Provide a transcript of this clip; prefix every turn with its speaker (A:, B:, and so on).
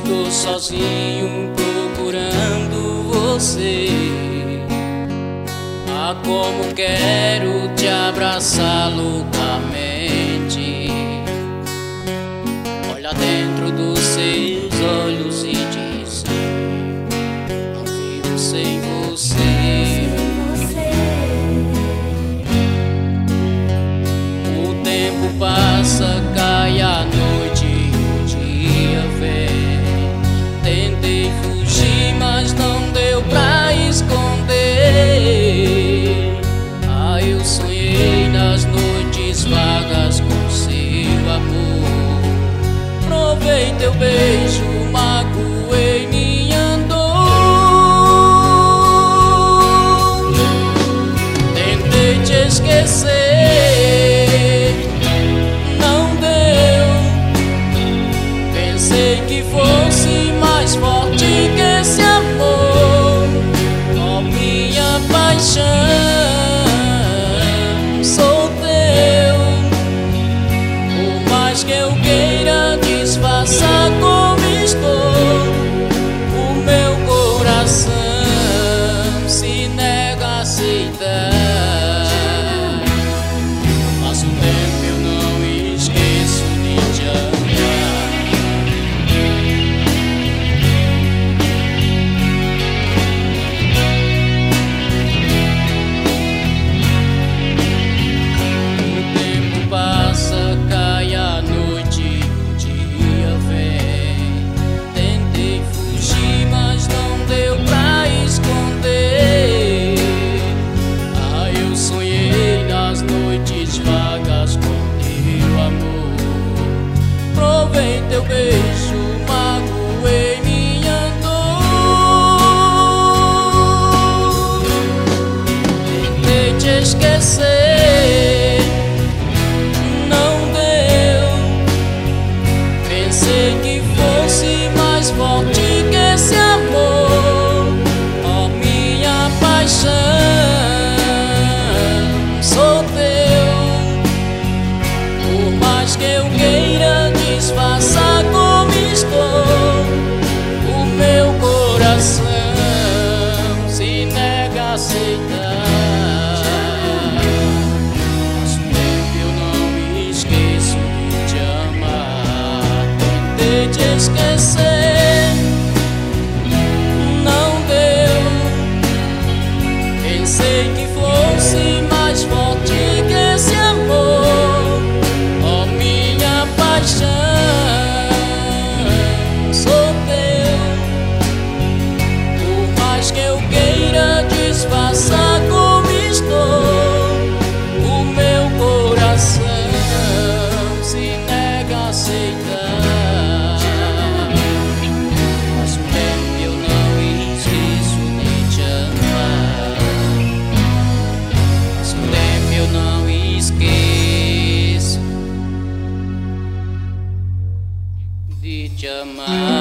A: Tô sozinho procurando você. Ah, como quero te abraçar loucamente. Olha dentro dos seus olhos e diz: não vivo sem você. O tempo passa, cai a noite e o dia vem. Tentei fugir, mas não deu pra esconder. Ah, eu sonhei nas noites vagas com seu amor. Provei teu beijo, magoei minha dor. Tentei te esquecer, não deu. Pensei que fosse mais forte que esse amor. Oh, minha paixão, sou teu. Por mais que eu queira disfarçar como estou, o meu coração se nega a aceitar. Faz um tempo eu não esqueço de te amar. O tempo passa, cai a noite e o dia vem. Tentei fugir, mas não deu pra esconder. Ah, eu sonhei nas noites vagas com teu amor. Provei teu beijo, magoei minha dor. Tentei te esquecer, não deu. Pensei que fosse mais forte que esse amor. Oh, minha paixão, sou teu. Por mais que eu queira disfarçar como estou, o meu coração se nega a aceitar. Faz um tempo eu não me esqueço de te amar. Tentei te esquecer, não deu. Pensei que fosse mais forte que esse amor. Oh, minha paixão, sou teu. Por mais que eu queira disfarçar como estou, o meu coração se nega a aceitar. Faz um tempo eu não esqueço de te amar. Faz um tempo eu não esqueço de te amar.